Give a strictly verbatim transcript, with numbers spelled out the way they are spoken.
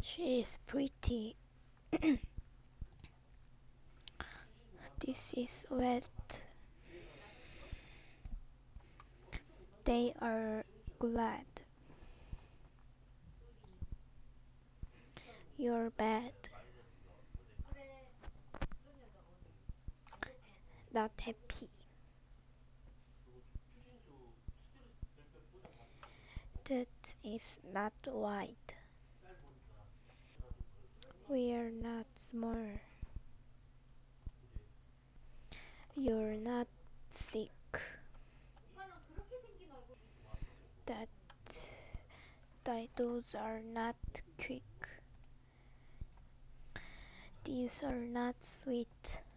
She is pretty. This is wet. They are glad. You're bad. Not happy. That is not white. We are not small. You're not sick. That titles are not quick. These are not sweet.